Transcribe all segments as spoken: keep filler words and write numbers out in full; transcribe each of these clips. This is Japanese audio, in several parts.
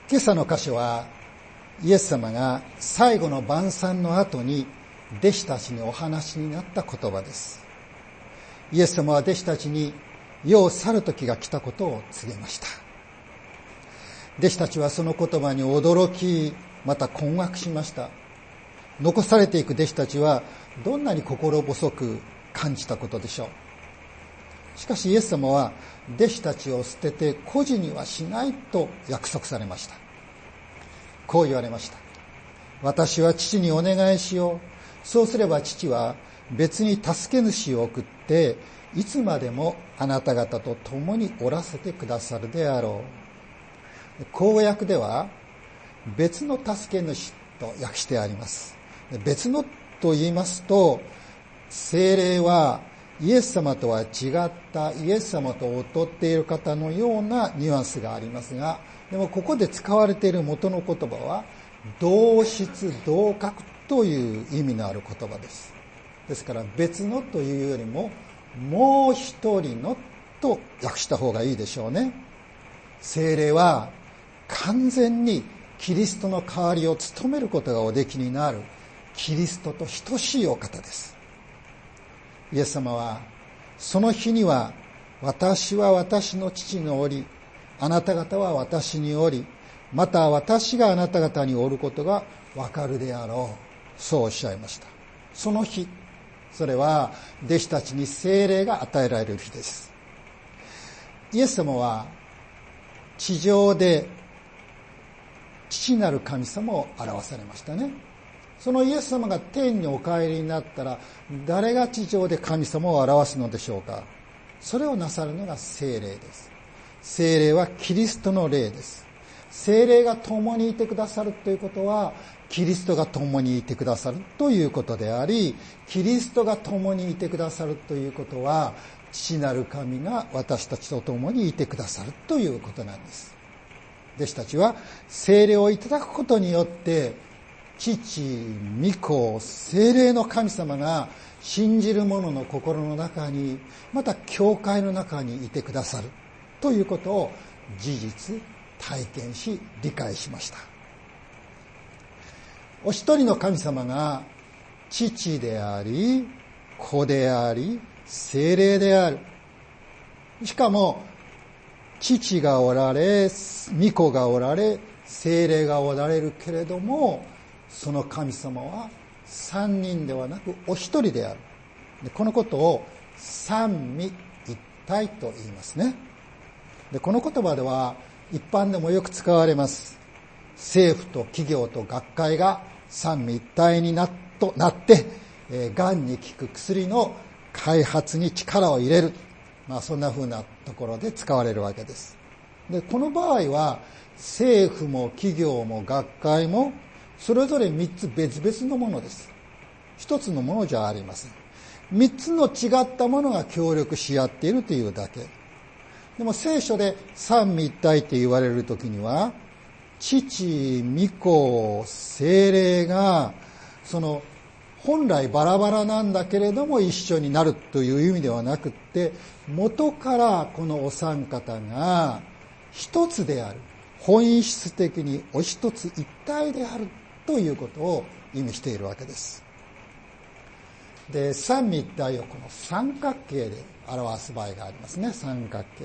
今朝の箇所はイエス様が最後の晩餐の後に弟子たちにお話になった言葉です。イエス様は弟子たちに世を去る時が来たことを告げました。弟子たちはその言葉に驚き、また困惑しました。残されていく弟子たちはどんなに心細く感じたことでしょう。しかしイエス様は弟子たちを捨てて孤児にはしないと約束されました。こう言われました。私は父にお願いしよう。そうすれば父は別に助け主を送っていつまでもあなた方と共におらせてくださるであろう。公訳では別の助け主と訳してあります。別のと言いますと、聖霊はイエス様とは違ったイエス様と劣っている方のようなニュアンスがありますが、でもここで使われている元の言葉は同質同格という意味のある言葉です。ですから別のというよりももう一人のと訳した方がいいでしょうね。聖霊は完全にキリストの代わりを務めることがおできになるキリストと等しいお方です。イエス様はその日には私は私の父におり、あなた方は私におり、また私があなた方におることがわかるであろう。そうおっしゃいました。その日、それは弟子たちに聖霊が与えられる日です。イエス様は地上で父なる神様を表されましたね。そのイエス様が天にお帰りになったら、誰が地上で神様を表すのでしょうか。それをなさるのが聖霊です。聖霊はキリストの霊です。聖霊が共にいてくださるということは、キリストが共にいてくださるということであり、キリストが共にいてくださるということは、父なる神が私たちと共にいてくださるということなんです。弟子たちは聖霊をいただくことによって、父、御子、聖霊の神様が信じる者の心の中に、また教会の中にいてくださるということを事実体験し理解しました。お一人の神様が父であり、子であり、聖霊である。しかも父がおられ、御子がおられ、聖霊がおられるけれども、その神様は三人ではなくお一人である。でこのことを三位一体と言いますね。でこの言葉では一般でもよく使われます。政府と企業と学会が三位一体に な, となって、えー、がんに効く薬の開発に力を入れる。まあそんな風なところで使われるわけです。でこの場合は政府も企業も学会もそれぞれ三つ別々のものです。一つのものじゃありません。三つの違ったものが協力し合っているというだけ。でも聖書で三位一体って言われるときには、父、御子、聖霊がその本来バラバラなんだけれども一緒になるという意味ではなくって、元からこのお三方が一つである。本質的にお一つ一体であるということを意味しているわけです。で、三位一体をこの三角形で表す場合がありますね。三角形。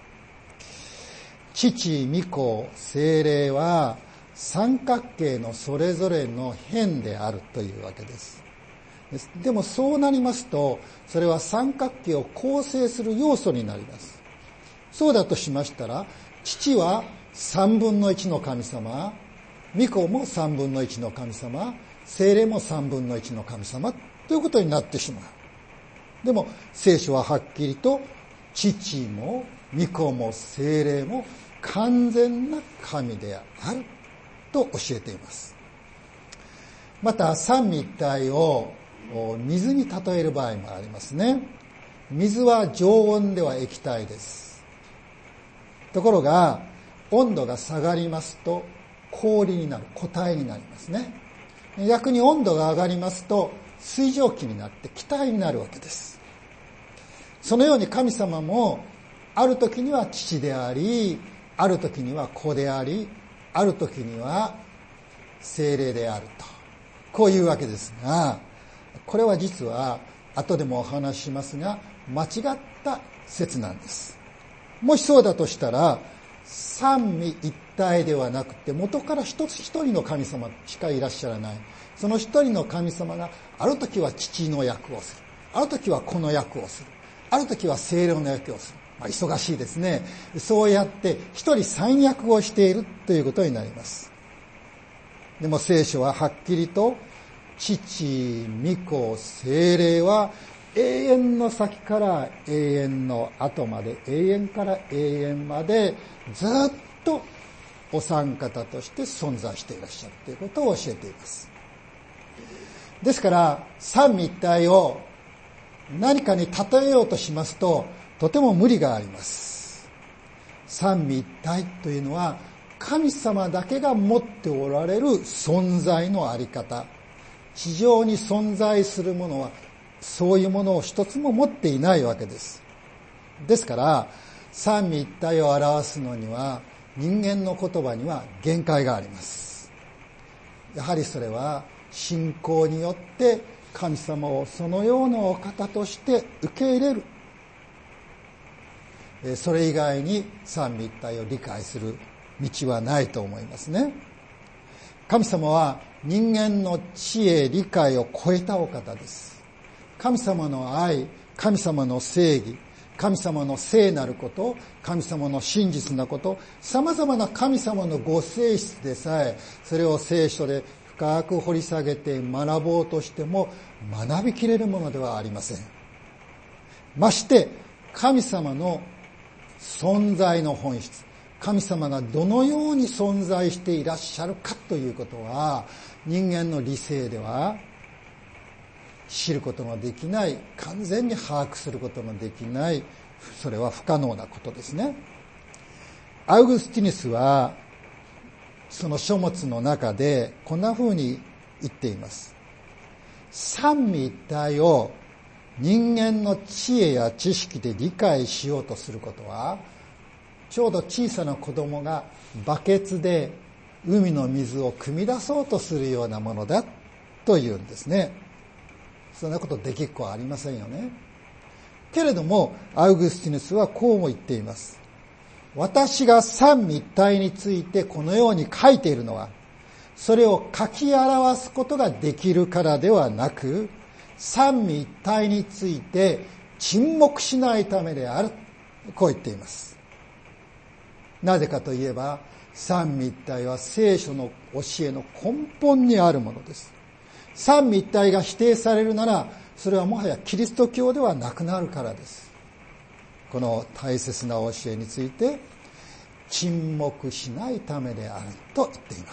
父、御子、聖霊は三角形のそれぞれの辺であるというわけです。でもそうなりますと、それは三角形を構成する要素になります。そうだとしましたら、父は三分の一の神様、御子も三分の一の神様、聖霊も三分の一の神様ということになってしまう。でも聖書ははっきりと父も御子も聖霊も完全な神であると教えています。また三位一体を水に例える場合もありますね。水は常温では液体です。ところが温度が下がりますと氷になる、固体になりますね。逆に温度が上がりますと水蒸気になって気体になるわけです。そのように神様もある時には父であり、ある時には子であり、 ある時には聖霊であると、こういうわけですが、これは実は後でもお話ししますが、間違った説なんです。もしそうだとしたら、三位一体ではなくて、元から一つ一人の神様しかいらっしゃらない。その一人の神様がある時は父の役をする、ある時は子の役をする、ある時は聖霊の役をする。まあ、忙しいですね。そうやって一人三役をしているということになります。でも聖書ははっきりと、父、御子、聖霊は永遠の先から永遠の後まで、永遠から永遠までずっとお三方として存在していらっしゃるということを教えています。ですから三位一体を何かに例えようとしますと、とても無理があります。三位一体というのは神様だけが持っておられる存在のあり方。地上に存在するものはそういうものを一つも持っていないわけです。ですから三位一体を表すのには人間の言葉には限界があります。やはりそれは信仰によって神様をそのようなお方として受け入れる、それ以外に三位一体を理解する道はないと思いますね。神様は人間の知恵理解を超えたお方です。神様の愛、神様の正義、神様の聖なること、神様の真実なこと、様々な神様のご性質でさえ、それを聖書で深く掘り下げて学ぼうとしても学びきれるものではありません。まして神様の存在の本質、神様がどのように存在していらっしゃるかということは、人間の理性では知ることのできない、完全に把握することのできない、それは不可能なことですね。アウグスティヌスはその書物の中でこんな風に言っています。三位一体を人間の知恵や知識で理解しようとすることは、ちょうど小さな子供がバケツで海の水を汲み出そうとするようなものだというんですね。そんなことできっこはありませんよね。けれどもアウグスティヌスはこうも言っています。私が三位一体についてこのように書いているのは、それを書き表すことができるからではなく、三位一体について沈黙しないためである、こう言っています。なぜかといえば、三位一体は聖書の教えの根本にあるものです。三位一体が否定されるなら、それはもはやキリスト教ではなくなるからです。この大切な教えについて沈黙しないためであると言っています。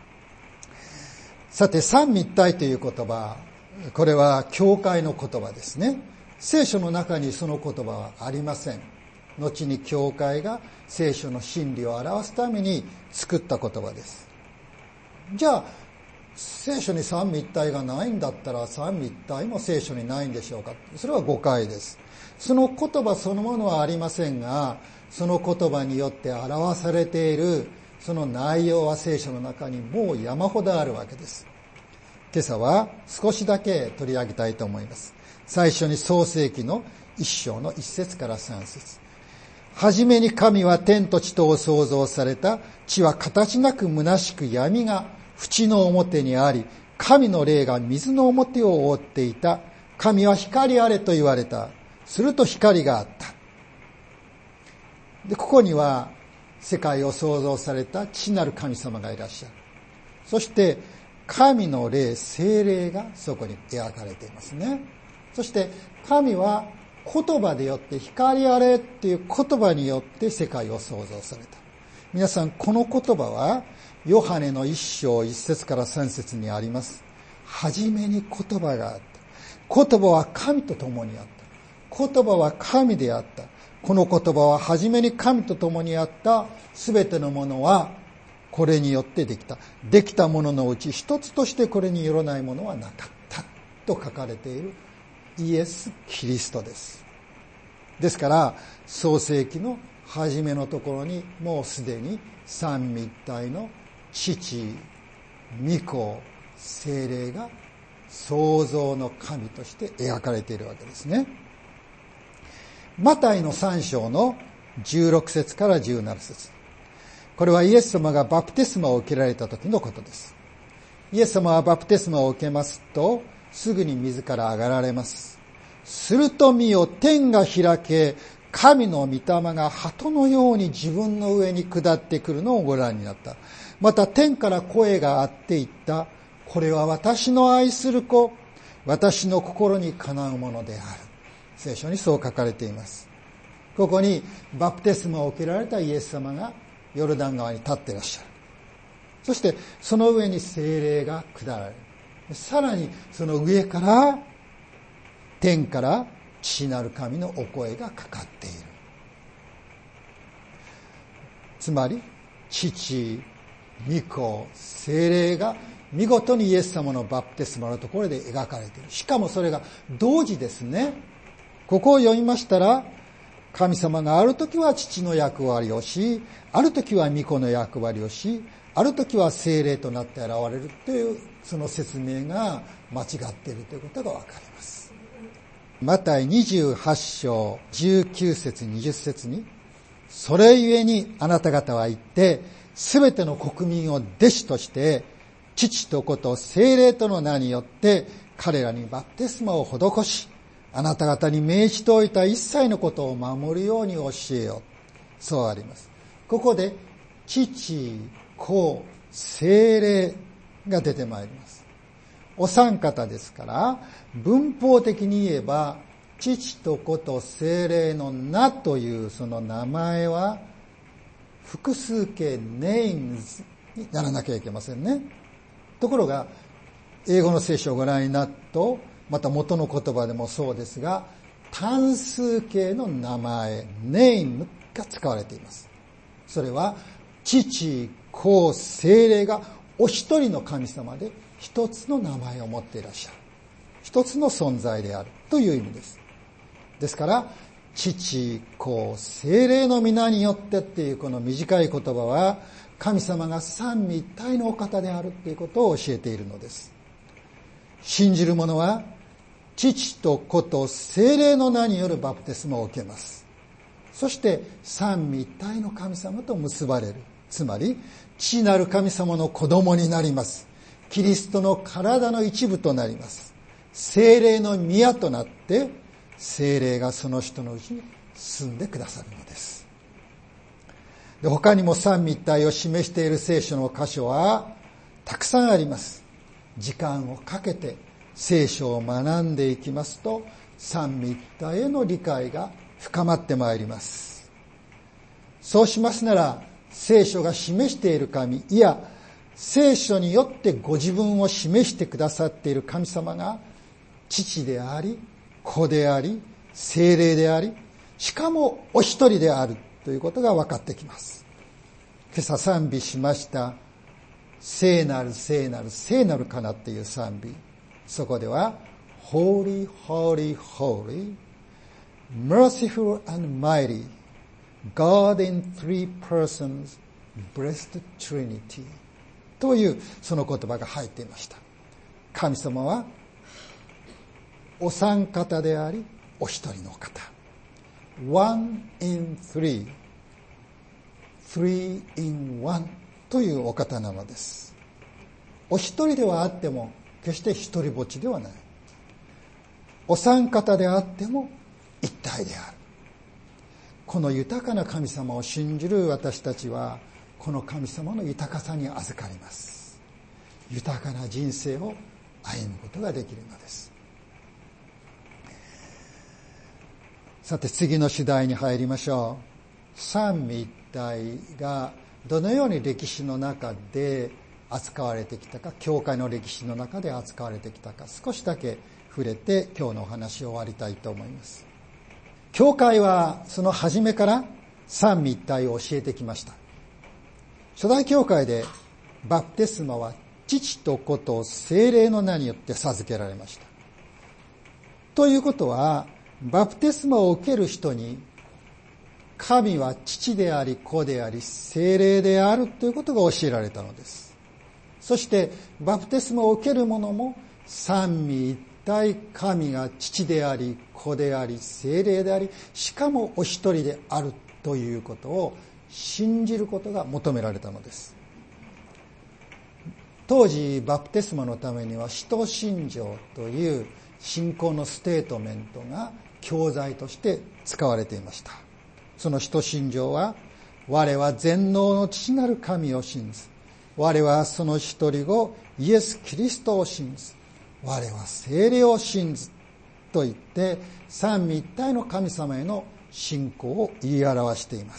さて、三位一体という言葉、これは教会の言葉ですね。聖書の中にその言葉はありません。後に教会が聖書の真理を表すために作った言葉です。じゃあ聖書に三位一体がないんだったら三位一体も聖書にないんでしょうか。それは誤解です。その言葉そのものはありませんが、その言葉によって表されているその内容は聖書の中にもう山ほどあるわけです。今朝は少しだけ取り上げたいと思います。最初に創世記の一章の一節から三節。はじめに神は天と地とを創造された。地は形なく虚しく、闇が淵の表にあり、神の霊が水の表を覆っていた。神は光あれと言われた。すると光があった。で、ここには世界を創造された父なる神様がいらっしゃる。そして神の霊、聖霊がそこに描かれていますね。そして神は言葉でよって、光あれっていう言葉によって世界を創造された。皆さん、この言葉はヨハネの一章一節から三節にあります。はじめに言葉があった。言葉は神と共にあった。言葉は神であった。この言葉ははじめに神と共にあった。すべてのものはこれによってできた。できたもののうち一つとしてこれによらないものはなかったと書かれているイエス・キリストです。ですから創世記の初めのところにもうすでに三位一体の父、御子、聖霊が創造の神として描かれているわけですね。マタイのさん章のじゅうろく節からじゅうなな節。これはイエス様がバプテスマを受けられた時のことです。イエス様はバプテスマを受けますと、すぐに水から上がられます。すると見よ、天が開け、神の御霊が鳩のように自分の上に下ってくるのをご覧になった。また天から声があって言った。これは私の愛する子、私の心にかなうものである。聖書にそう書かれています。ここにバプテスマを受けられたイエス様がヨルダン川に立っていらっしゃる。そしてその上に聖霊が下られる。さらにその上から天から父なる神のお声がかかっている。つまり父、御子、聖霊が見事にイエス様のバプテスマのところで描かれている。しかもそれが同時ですね。ここを読みましたら、神様がある時は父の役割をし、ある時は御子の役割をし、ある時は聖霊となって現れるというその説明が間違っているということがわかります。マタイにじゅうはち章じゅうきゅう節にじゅっ節に、それゆえにあなた方は言って、すべての国民を弟子として、父と子と聖霊との名によって彼らにバプテスマを施し、あなた方に命じておいた一切のことを守るように教えよう。そうあります。ここで父、子、聖霊が出てまいります。お三方ですから、文法的に言えば父と子と聖霊の名というその名前は複数形 names にならなきゃいけませんね。ところが英語の聖書をご覧になると、また元の言葉でもそうですが、単数形の名前 name が使われています。それは父、子、聖霊がお一人の神様で一つの名前を持っていらっしゃる、一つの存在であるという意味です。ですから父、子、聖霊の皆によってっていうこの短い言葉は、神様が三位一体のお方であるということを教えているのです。信じる者は父と子と聖霊の名によるバプテスマを受けます。そして三位一体の神様と結ばれる。つまり父なる神様の子供になります。キリストの体の一部となります。聖霊の宮となって聖霊がその人のうちに住んでくださるのです。で、他にも三位一体を示している聖書の箇所はたくさんあります。時間をかけて聖書を学んでいきますと、三位一体への理解が深まってまいります。そうしますなら、聖書が示している神、いや聖書によってご自分を示してくださっている神様が父であり、子であり、聖霊であり、しかもお一人であるということが分かってきます。今朝賛美しました聖なる聖なる聖なるかなっていう賛美、そこでは Holy, Holy, Holy, Merciful and Mighty, God in Three Persons, Blessed Trinity というその言葉が入っていました。神様はお三方であり、お一人の方。One in three, three in one というお方なのです。お一人ではあっても決して一人ぼっちではない。お三方であっても一体である。この豊かな神様を信じる私たちは、この神様の豊かさに預かります。豊かな人生を歩むことができるのです。さて次の主題に入りましょう。三位一体がどのように歴史の中で扱われてきたか、教会の歴史の中で扱われてきたか、少しだけ触れて今日のお話を終わりたいと思います。教会はその初めから三位一体を教えてきました。初代教会でバプテスマは父と子と聖霊の名によって授けられました。ということは、バプテスマを受ける人に神は父であり子であり聖霊であるということが教えられたのです。そしてバプテスマを受ける者も三位一体神が父であり子であり聖霊であり、しかもお一人であるということを信じることが求められたのです。当時バプテスマのためには使徒信条という信仰のステートメントが教材として使われていました。その使徒信条は、我は全能の父なる神を信ず、我はその一人子イエス・キリストを信ず、我は聖霊を信ずと言って三位一体の神様への信仰を言い表しています。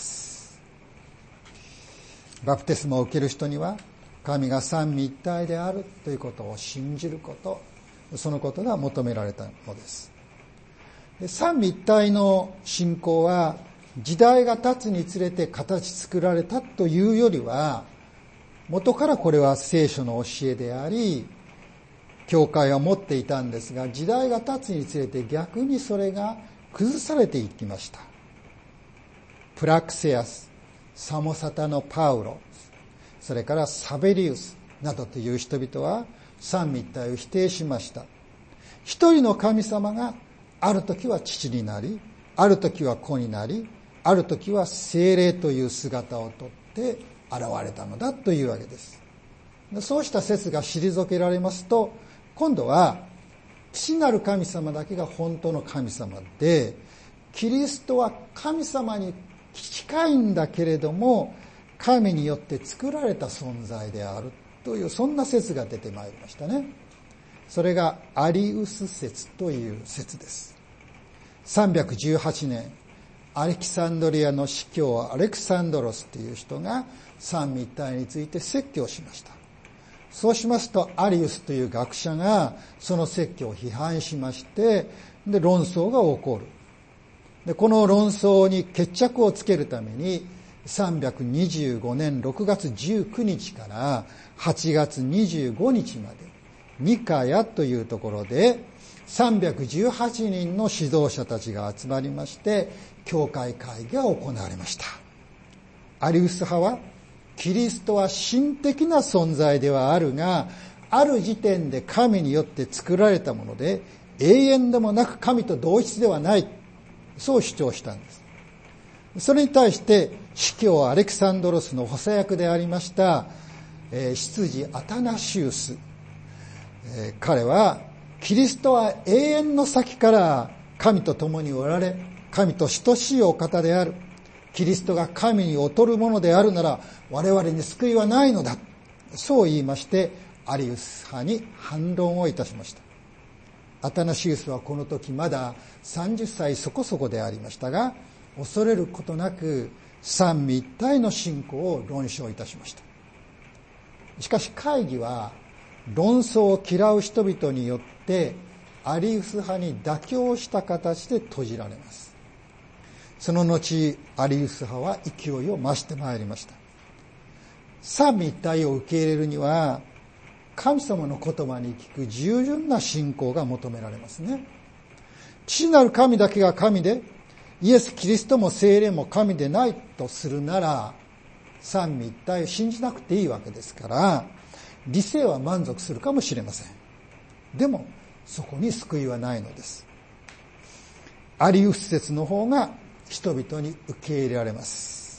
バプテスマを受ける人には神が三位一体であるということを信じること、そのことが求められたのです。三位一体の信仰は時代が経つにつれて形作られたというよりは、元からこれは聖書の教えであり、教会は持っていたんですが、時代が経つにつれて逆にそれが崩されていきました。プラクセアス、サモサタのパウロ、それからサベリウスなどという人々は三位一体を否定しました。一人の神様がある時は父になり、ある時は子になり、ある時は聖霊という姿をとって現れたのだというわけです。そうした説が退けられますと、今度は父なる神様だけが本当の神様で、キリストは神様に近いんだけれども神によって作られた存在であるという、そんな説が出てまいりましたね。それがアリウス説という説です。さんびゃくじゅうはちねん、アレキサンドリアの司教アレクサンドロスという人が三位一体について説教しました。そうしますとアリウスという学者がその説教を批判しまして、で論争が起こる。でこの論争に決着をつけるためにさんびゃくにじゅうごねんろくがつじゅうくにちからはちがつにじゅうごにちまでニカヤというところでさんびゃくじゅうはちにんの指導者たちが集まりまして、教会会議が行われました。アリウス派はキリストは神的な存在ではあるが、ある時点で神によって作られたもので永遠でもなく神と同一ではない、そう主張したんです。それに対して司教アレクサンドロスの補佐役でありました、えー、執事アタナシウス、えー、彼はキリストは永遠の先から神と共におられ、神と等しいお方である。キリストが神に劣るものであるなら我々に救いはないのだ。そう言いましてアリウス派に反論をいたしました。アタナシウスはこの時まださんじゅっさいそこそこでありましたが、恐れることなく三位一体の信仰を論証いたしました。しかし会議は論争を嫌う人々によってアリウス派に妥協した形で閉じられます。その後アリウス派は勢いを増してまいりました。三位一体を受け入れるには神様の言葉に聞く従順な信仰が求められますね。父なる神だけが神で、イエス・キリストも聖霊も神でないとするなら、三位一体を信じなくていいわけですから、理性は満足するかもしれません。でもそこに救いはないのです。アリウス説の方が人々に受け入れられます。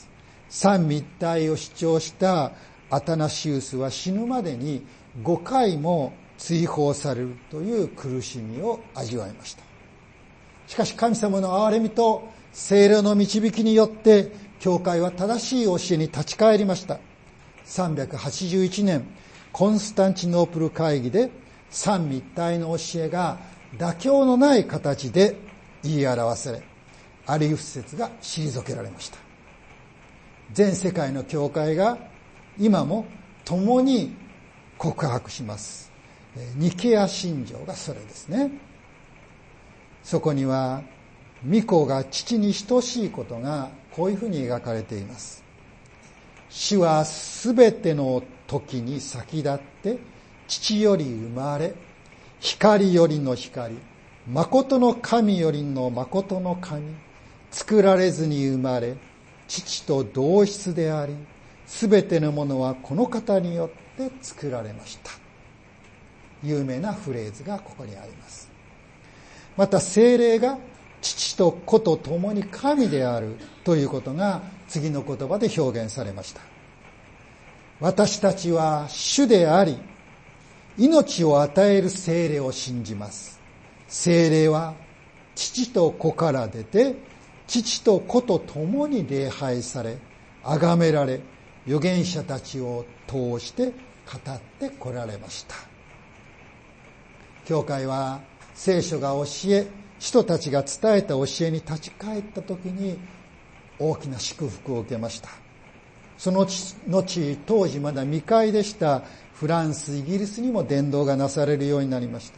三位一体を主張したアタナシウスは死ぬまでにごかいも追放されるという苦しみを味わいました。しかし神様の憐れみと聖霊の導きによって教会は正しい教えに立ち返りました。さんびゃくはちじゅういちねんコンスタンチノープル会議で三位一体の教えが妥協のない形で言い表され、アリウス説が退けられました。全世界の教会が今も共に告白します。ニケア信条がそれですね。そこには御子が父に等しいことがこういうふうに描かれています。主はすべての時に先立って父より生まれ、光よりの光、誠の神よりの誠の神、作られずに生まれ、 父と同質であり、すべてのものはこの方によって作られました。有名なフレーズがここにあります。また聖霊が父と子と共に神であるということが次の言葉で表現されました。私たちは主であり、命を与える聖霊を信じます。聖霊は父と子から出て、父と子と共に礼拝され、崇められ、預言者たちを通して語ってこられました。教会は聖書が教え、使徒たちが伝えた教えに立ち返った時に大きな祝福を受けました。その後、当時まだ未開でしたフランス、イギリスにも伝道がなされるようになりました。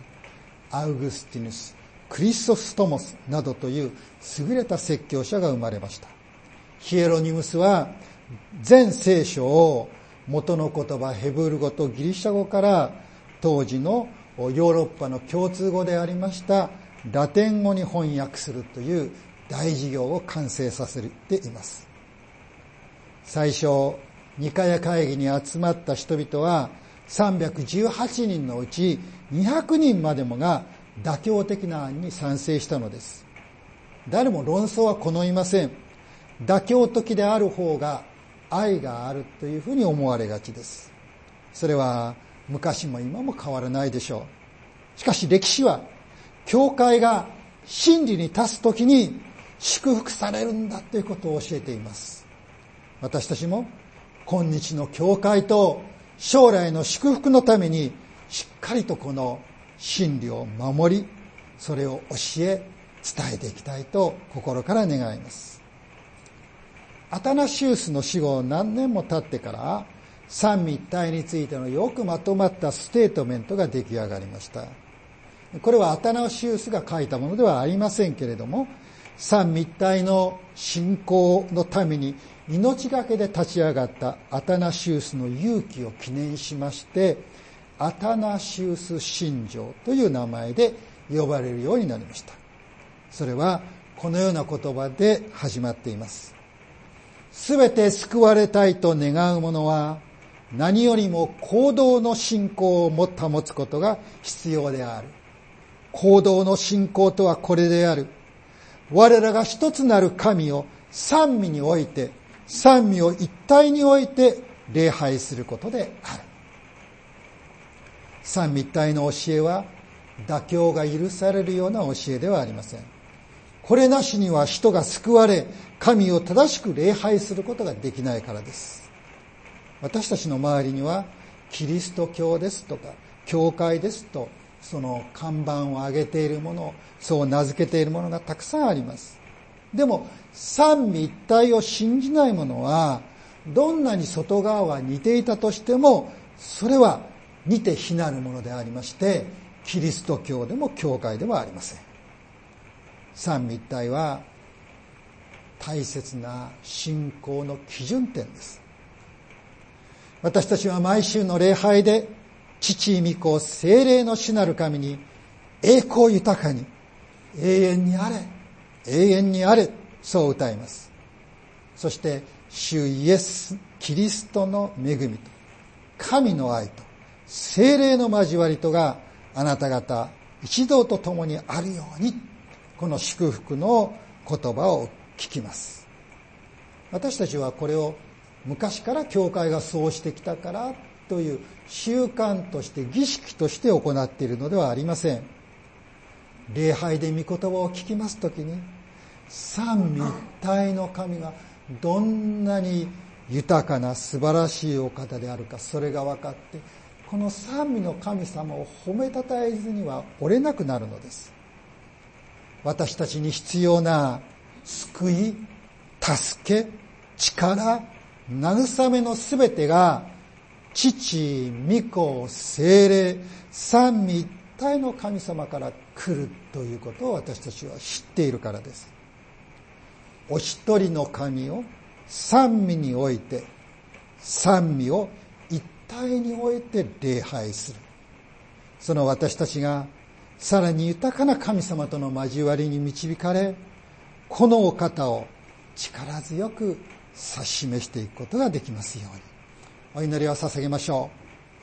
アウグスティヌス、クリストストモスなどという優れた説教者が生まれました。ヒエロニムスは全聖書を元の言葉ヘブル語とギリシャ語から当時のヨーロッパの共通語でありましたラテン語に翻訳するという大事業を完成させています。最初ニカヤ会議に集まった人々はさんびゃくじゅうはちにんのうちにひゃくにんまでもが妥協的な案に賛成したのです。誰も論争は好みません。妥協的である方が愛があるというふうに思われがちです。それは昔も今も変わらないでしょう。しかし歴史は教会が真理に立つときに祝福されるんだということを教えています。私たちも今日の教会と将来の祝福のためにしっかりとこの真理を守り、それを教え伝えていきたいと心から願います。アタナシウスの死後何年も経ってから三位一体についてのよくまとまったステートメントが出来上がりました。これはアタナシウスが書いたものではありませんけれども、三位一体の信仰のために命がけで立ち上がったアタナシウスの勇気を記念しまして、アタナシウス信条という名前で呼ばれるようになりました。それはこのような言葉で始まっています。すべて救われたいと願う者は何よりも行動の信仰をも保つことが必要である。行動の信仰とはこれである。我らが一つなる神を三位において、三位を一体において礼拝することである。三位一体の教えは妥協が許されるような教えではありません。これなしには人が救われ、神を正しく礼拝することができないからです。私たちの周りにはキリスト教ですとか教会ですとその看板を上げているもの、そう名付けているものがたくさんあります。でも三位一体を信じない者はどんなに外側は似ていたとしてもそれは似て非なるものでありまして、キリスト教でも教会でもありません。三位一体は大切な信仰の基準点です。私たちは毎週の礼拝で父、御子、聖霊の主なる神に栄光豊かに永遠にあれ永遠にあれそう歌います。そして主イエスキリストの恵みと神の愛と聖霊の交わりとがあなた方一同と共にあるように、この祝福の言葉を聞きます。私たちはこれを昔から教会がそうしてきたからという習慣として儀式として行っているのではありません。礼拝で御言葉を聞きますときに三位一体の神がどんなに豊かな素晴らしいお方であるか、それが分かって、この三位の神様を褒めたたえずにはおれなくなるのです。私たちに必要な救い、助け、力、慰めのすべてが父、御子、聖霊、三位一体の神様から来るということを私たちは知っているからです。お一人の神を三位において、三位を一体において礼拝する。その私たちがさらに豊かな神様との交わりに導かれ、このお方を力強く指し示していくことができますように。お祈りを捧げましょう。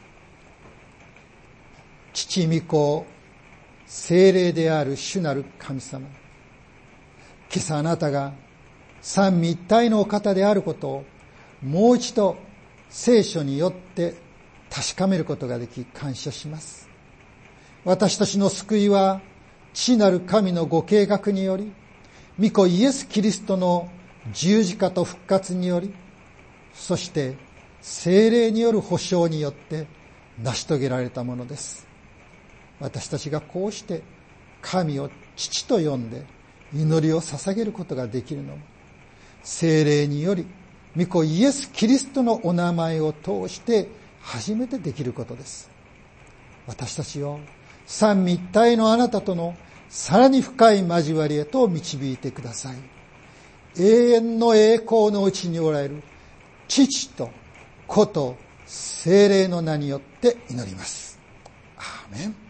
父御子聖霊である主なる神様、今朝あなたが三位一体のお方であることをもう一度聖書によって確かめることができ感謝します。私たちの救いは父なる神のご計画により、御子イエス・キリストの十字架と復活により、そして聖霊による保証によって成し遂げられたものです。私たちがこうして神を父と呼んで祈りを捧げることができるのも、聖霊により御子イエス・キリストのお名前を通して初めてできることです。私たちを三位一体のあなたとのさらに深い交わりへと導いてください。永遠の栄光のうちにおられる父と子と聖霊の名によって祈ります。アーメン。